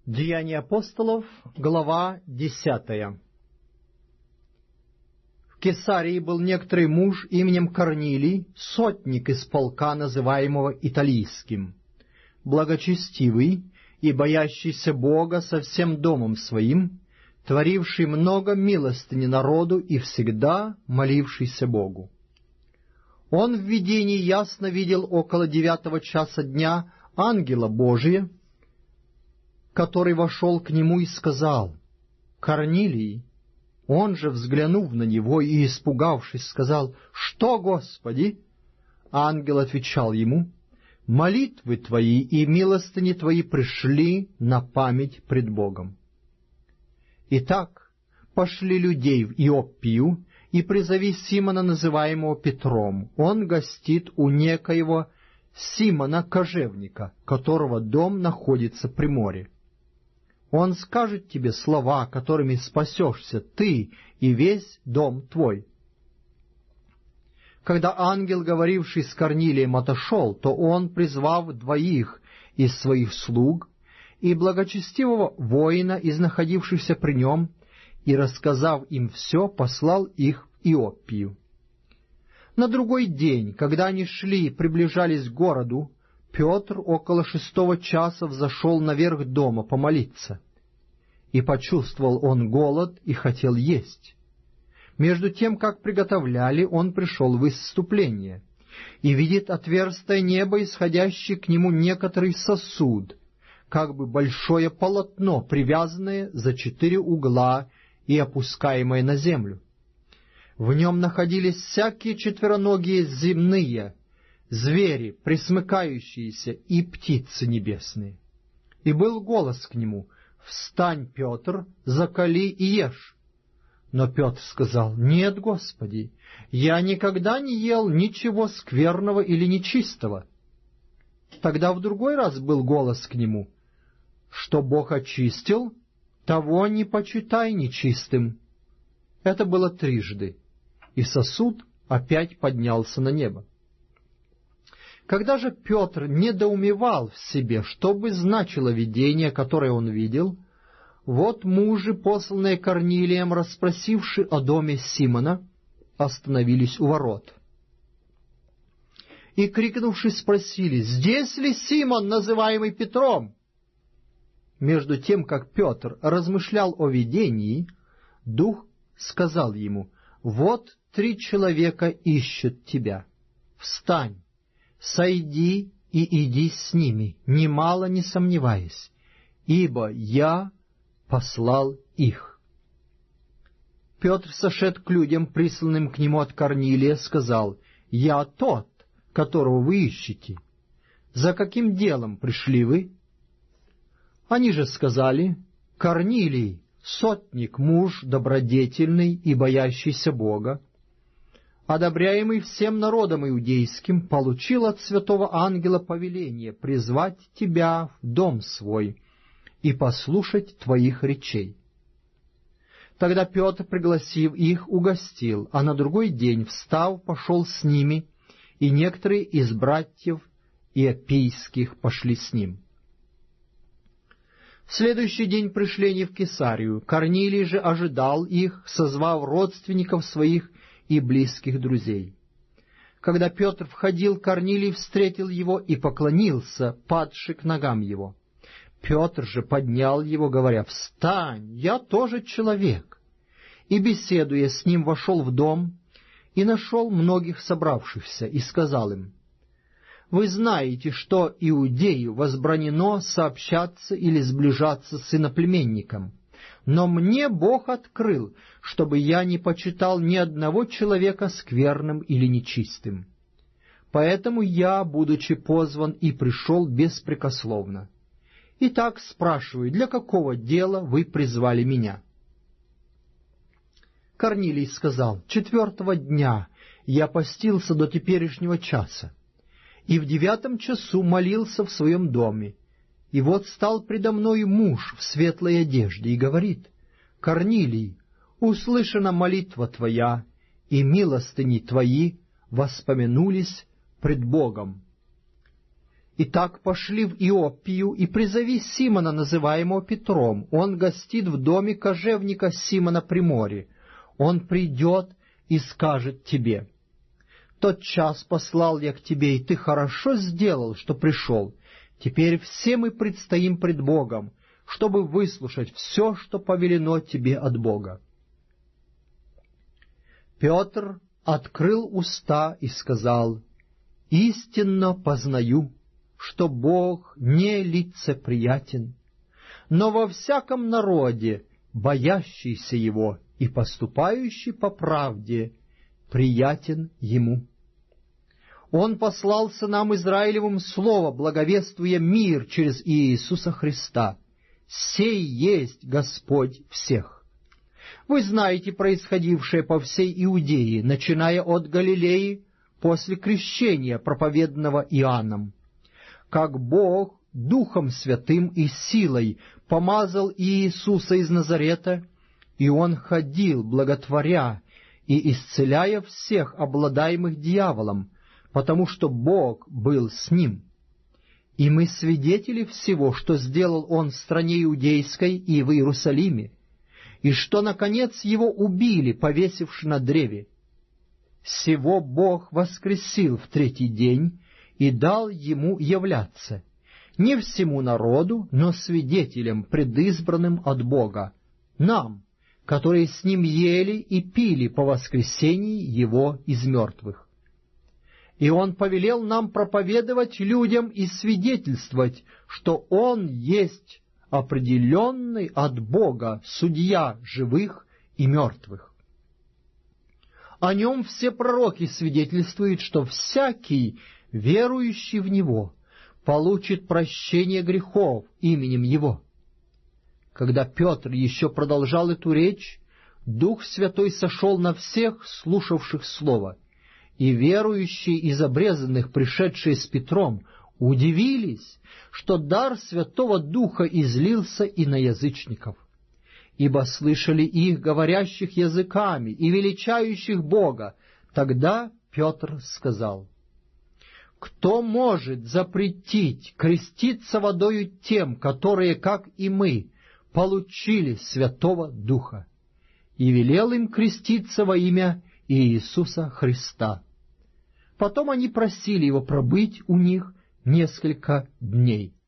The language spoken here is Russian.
Деяния апостолов, глава 10. В Кесарии был некоторый муж именем Корнилий, сотник из полка, называемого Италийским, благочестивый и боящийся Бога со всем домом своим, творивший много милостыни народу и всегда молившийся Богу. Он в видении ясно видел около 9 часа дня ангела Божия, который вошел к нему и сказал: «Корнилий». Он же, взглянув на него и испугавшись, сказал: «Что, Господи?» Ангел отвечал ему: «Молитвы твои и милостыни твои пришли на память пред Богом. Итак, пошли людей в Иоппию и призови Симона, называемого Петром. Он гостит у некоего Симона кожевника, которого дом находится при море. Он скажет тебе слова, которыми спасешься ты и весь дом твой». Когда ангел, говоривший с Корнилием, отошел, то он, призвав 2 из своих слуг и благочестивого воина из находившихся при нем, и, рассказав им все, послал их в Иоппию. На другой день, когда они шли и приближались к городу, Петр около 6 часа взошел наверх дома помолиться. И почувствовал он голод и хотел есть. Между тем, как приготовляли, он пришел в исступление, и видит отверстое небо, исходящий к нему некоторый сосуд, как бы большое полотно, привязанное за 4 угла и опускаемое на землю. В нем находились всякие четвероногие земные, звери, пресмыкающиеся, и птицы небесные. И был голос к нему: «Встань, Петр, закали и ешь». Но Петр сказал: «Нет, Господи, я никогда не ел ничего скверного или нечистого». Тогда в другой раз был голос к нему: «Что Бог очистил, того не почитай нечистым». Это было 3, и сосуд опять поднялся на небо. Когда же Петр недоумевал в себе, что бы значило видение, которое он видел, вот мужи, посланные Корнилием, расспросивши о доме Симона, остановились у ворот. И, крикнувши, спросили: «Здесь ли Симон, называемый Петром?» Между тем, как Петр размышлял о видении, Дух сказал ему: «Вот 3 человека ищут тебя. Встань, сойди и иди с ними, немало не сомневаясь, ибо я послал их». Петр, сошед к людям, присланным к нему от Корнилия, сказал: «Я тот, которого вы ищете. За каким делом пришли вы?» Они же сказали: «Корнилий, сотник, муж добродетельный и боящийся Бога, одобряемый всем народом иудейским, получил от святого ангела повеление призвать тебя в дом свой и послушать твоих речей». Тогда Петр, пригласив их, угостил, а на другой день, встав, пошел с ними, и некоторые из братьев иоппийских пошли с ним. В следующий день пришли они в Кесарию. Корнилий же ожидал их, созвав родственников своих и близких друзей. Когда Петр входил, Корнилий встретил его и поклонился, падши к ногам его. Петр же поднял его, говоря: «Встань, я тоже человек». И, беседуя с ним, вошел в дом и нашел многих собравшихся, и сказал им: «Вы знаете, что иудею возбранено сообщаться или сближаться с иноплеменником, но мне Бог открыл, чтобы я не почитал ни одного человека скверным или нечистым. Поэтому я, будучи позван, и пришел беспрекословно. Итак, спрашиваю, для какого дела вы призвали меня?» Корнилий сказал: «4 дня я постился до теперешнего часа, и в 9 часу молился в своем доме. И вот стал предо мною муж в светлой одежде и говорит: Корнилий, услышана молитва твоя, и милостыни твои воспомянулись пред Богом. Итак, пошли в Иоппию и призови Симона, называемого Петром. Он гостит в доме кожевника Симона при море. Он придет и скажет тебе: тот час послал я к тебе, и ты хорошо сделал, что пришел. Теперь все мы предстоим пред Богом, чтобы выслушать все, что повелено тебе от Бога». Петр открыл уста и сказал: «Истинно познаю, что Бог не лицеприятен, но во всяком народе, боящийся Его и поступающий по правде, приятен Ему. Он послал сынам Израилевым слово, благовествуя мир через Иисуса Христа. Сей есть Господь всех. Вы знаете происходившее по всей Иудее, начиная от Галилеи, после крещения, проповеданного Иоанном, как Бог Духом Святым и силой помазал Иисуса из Назарета, и Он ходил, благотворя и исцеляя всех обладаемых дьяволом, потому что Бог был с Ним. И мы свидетели всего, что сделал Он в стране Иудейской и в Иерусалиме, и что, наконец, Его убили, повесивши на древе. Сего Бог воскресил в третий день и дал Ему являться, не всему народу, но свидетелям, предизбранным от Бога, нам, которые с Ним ели и пили по воскресении Его из мертвых. И Он повелел нам проповедовать людям и свидетельствовать, что Он есть определенный от Бога судья живых и мертвых. О Нем все пророки свидетельствуют, что всякий, верующий в Него, получит прощение грехов именем Его». Когда Петр еще продолжал эту речь, Дух Святой сошел на всех, слушавших Слово, и верующие из обрезанных, пришедшие с Петром, удивились, что дар Святого Духа излился и на язычников, ибо слышали их, говорящих языками и величающих Бога. Тогда Петр сказал: «Кто может запретить креститься водою тем, которые, как и мы, получили Святого Духа?» И велел им креститься во имя Иисуса Христа. Потом они просили Его пробыть у них несколько дней.